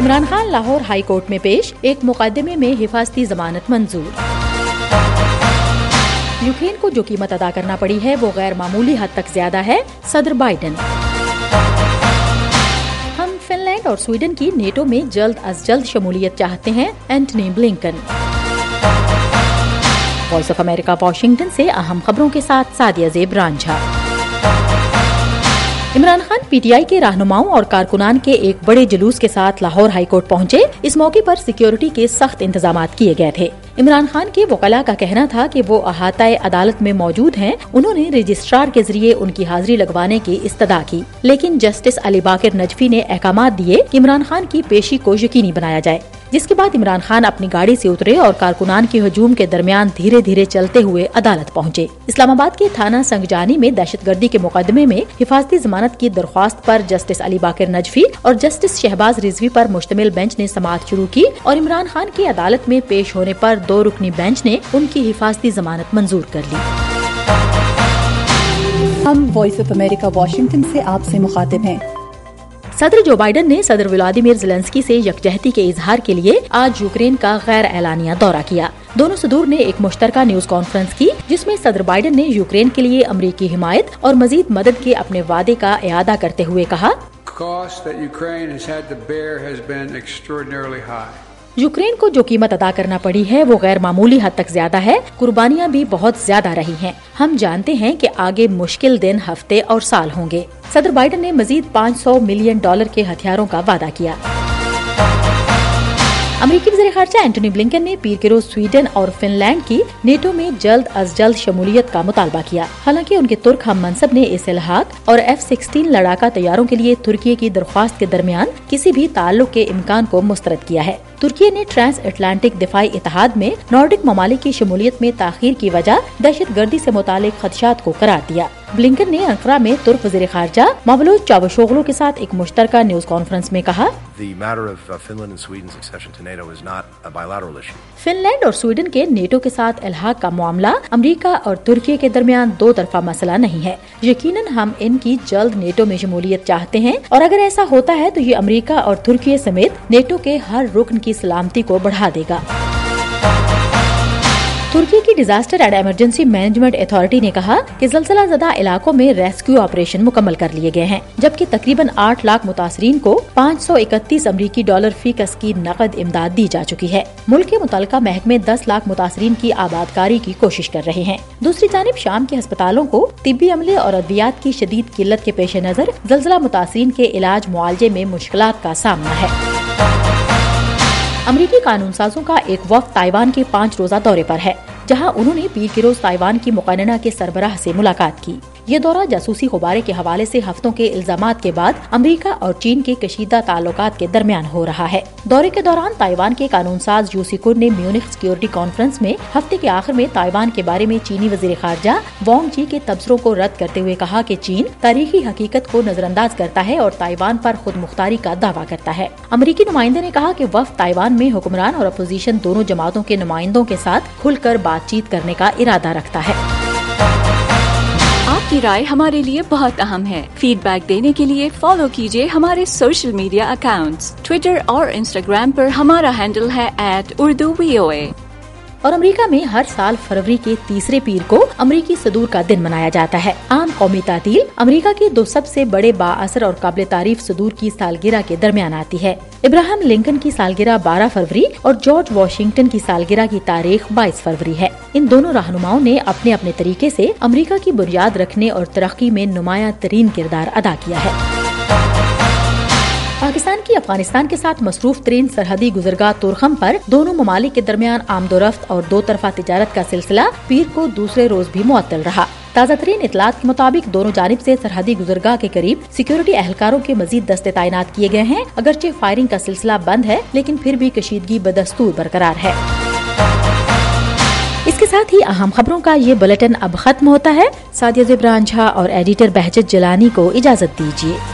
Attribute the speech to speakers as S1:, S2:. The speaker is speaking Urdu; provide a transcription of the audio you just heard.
S1: عمران خان لاہور ہائی کورٹ میں پیش، ایک مقدمے میں حفاظتی ضمانت منظور۔ یوکرین کو جو قیمت ادا کرنا پڑی ہے وہ غیر معمولی حد تک زیادہ ہے، صدر بائیڈن۔ ہم فن لینڈ اور سویڈن کی نیٹو میں جلد از جلد شمولیت چاہتے ہیں، Antony Blinken. Voice of America Washington سے اہم خبروں کے ساتھ Sadia Zeb Ranjha. Imran Khan P T I کے رہنماؤں اور کارکنان کے ایک بڑے جلوس کے ساتھ لاہور ہائی کورٹ پہنچے۔ اس موقع پر سیکیورٹی کے سخت انتظامات کیے گئے تھے۔ عمران خان کے وکلاء کا کہنا تھا کہ وہ احاطہ عدالت میں موجود ہیں۔ انہوں نے رجسٹرار کے ذریعے ان کی حاضری لگوانے کی استدعا کی، لیکن جسٹس علی باقر نجفی نے احکامات دیے کہ عمران خان کی پیشی کو یقینی بنایا جائے، جس کے بعد عمران خان اپنی گاڑی سے اترے اور کارکنان کے ہجوم کے درمیان دھیرے دھیرے چلتے ہوئے عدالت پہنچے۔ اسلام آباد کے تھانہ سنگجانی میں دہشت گردی کے مقدمے میں حفاظتی ضمانت کی درخواست پر جسٹس علی باقر نجفی اور جسٹس شہباز رضوی پر مشتمل بینچ نے سماعت شروع کی اور عمران خان کی عدالت میں پیش ہونے پر 2 رکنی بینچ نے ان کی حفاظتی ضمانت منظور کر لی۔
S2: ہم وائس آف امریکہ واشنگٹن سے آپ سے مخاطب ہیں۔
S1: صدر جو بائیڈن نے صدر ولادیمیر زیلنسکی سے یکجہتی کے اظہار کے لیے آج یوکرین کا غیر اعلانیہ دورہ کیا۔ دونوں صدور نے ایک مشترکہ نیوز کانفرنس کی، جس میں صدر بائیڈن نے یوکرین کے لیے امریکی حمایت اور مزید مدد کے اپنے وعدے کا اعادہ کرتے ہوئے کہا، یوکرین کو جو قیمت ادا کرنا پڑی ہے وہ غیر معمولی حد تک زیادہ ہے، قربانیاں بھی بہت زیادہ رہی ہیں۔ ہم جانتے ہیں کہ آگے مشکل دن، ہفتے اور سال ہوں گے۔ صدر بائیڈن نے مزید $500 ملین کے ہتھیاروں کا وعدہ کیا۔ امریکی وزیر خارجہ اینٹنی بلنکن نے پیر کے روز سویڈن اور فن لینڈ کی نیٹو میں جلد از جلد شمولیت کا مطالبہ کیا۔ حالانکہ ان کے ترک ہم منصب نے اس الحاق اور F-16 لڑاکا طیاروں کے لیے ترکی کی درخواست کے درمیان کسی بھی تعلق کے امکان کو مسترد کیا ہے۔ ترکی نے ٹرانس اٹلانٹک دفاعی اتحاد میں نارڈک ممالک کی شمولیت میں تاخیر کی وجہ دہشت گردی سے متعلق خدشات کو قرار دیا۔ بلنکن نے انقرہ میں ترک وزیر خارجہ مولود چاوشوغلو کے ساتھ ایک مشترکہ نیوز کانفرنس میں کہا، فن لینڈ اور سویڈن کے نیٹو کے ساتھ الحاق کا معاملہ امریکہ اور ترکی کے درمیان 2 طرفہ مسئلہ نہیں ہے۔ یقیناً ہم ان کی جلد نیٹو میں شمولیت چاہتے ہیں، اور اگر ایسا ہوتا ہے تو یہ امریکہ اور ترکی سمیت نیٹو کے ہر رکن کی سلامتی کو بڑھا دے گا۔ ترکی کی disaster and emergency management authority نے کہا کہ زلزلہ زدہ علاقوں میں ریسکیو آپریشن مکمل کر لیے گئے ہیں، جبکہ تقریباً 8 لاکھ متاثرین کو $531 امریکی فی کس کی نقد امداد دی جا چکی ہے۔ ملک کے متعلقہ محکمے 10 لاکھ متاثرین کی آبادکاری کی کوشش کر رہے ہیں۔ دوسری جانب شام کے ہسپتالوں کو طبی عملے اور ادویات کی شدید قلت کے پیش نظر زلزلہ متاثرین کے علاج معالجے میں مشکلات کا سامنا ہے۔ امریکی قانون سازوں کا ایک وفد تائیوان کے 5 روزہ دورے پر ہے، جہاں انہوں نے پیر کے روز تائیوان کی مقننہ کے سربراہ سے ملاقات کی۔ یہ دورہ جاسوسی غبارے کے حوالے سے ہفتوں کے الزامات کے بعد امریکہ اور چین کے کشیدہ تعلقات کے درمیان ہو رہا ہے۔ دورے کے دوران تائیوان کے قانون ساز یو سیکون نے میونخ سیکیورٹی کانفرنس میں ہفتے کے آخر میں تائیوان کے بارے میں چینی وزیر خارجہ وانگ جی کے تبصروں کو رد کرتے ہوئے کہا کہ چین تاریخی حقیقت کو نظر انداز کرتا ہے اور تائیوان پر خود مختاری کا دعویٰ کرتا ہے۔ امریکی نمائندے نے کہا کہ وفد تائیوان میں حکمران اور اپوزیشن دونوں جماعتوں کے نمائندوں کے ساتھ کھل کر بات چیت کرنے کا ارادہ رکھتا ہے۔
S3: آپ کی رائے ہمارے لیے بہت اہم ہے۔ فیڈ بیک دینے کے لیے فالو کیجیے ہمارے سوشل میڈیا اکاؤنٹس۔ ٹویٹر اور انسٹاگرام پر ہمارا ہینڈل ہے @UrduVOA۔
S1: اور امریکہ میں ہر سال فروری کے تیسرے پیر کو امریکی صدور کا دن منایا جاتا ہے۔ عام قومی تعطیل امریکہ کے 2 سب سے بڑے بااثر اور قابل تعریف صدور کی سالگرہ کے درمیان آتی ہے۔ ابراہم لنکن کی سالگرہ 12 فروری اور جارج واشنگٹن کی سالگرہ کی تاریخ 22 فروری ہے۔ ان دونوں رہنماؤں نے اپنے اپنے طریقے سے امریکہ کی بنیاد رکھنے اور ترقی میں نمایاں ترین کردار ادا کیا ہے۔ پاکستان کی افغانستان کے ساتھ مصروف ترین سرحدی گزرگاہ تورخم پر دونوں ممالک کے درمیان آمد و رفت اور 2 طرفہ تجارت کا سلسلہ پیر کو دوسرے روز بھی معطل رہا۔ تازہ ترین اطلاعات کے مطابق دونوں جانب سے سرحدی گزرگاہ کے قریب سیکیورٹی اہلکاروں کے مزید دستے تعینات کیے گئے ہیں۔ اگرچہ فائرنگ کا سلسلہ بند ہے، لیکن پھر بھی کشیدگی بدستور برقرار ہے۔ اس کے ساتھ ہی اہم خبروں کا یہ بلیٹن اب ختم ہوتا ہے۔ سعدیہ زیب رانجھا اور ایڈیٹر بہجت جیلانی کو اجازت دیجیے۔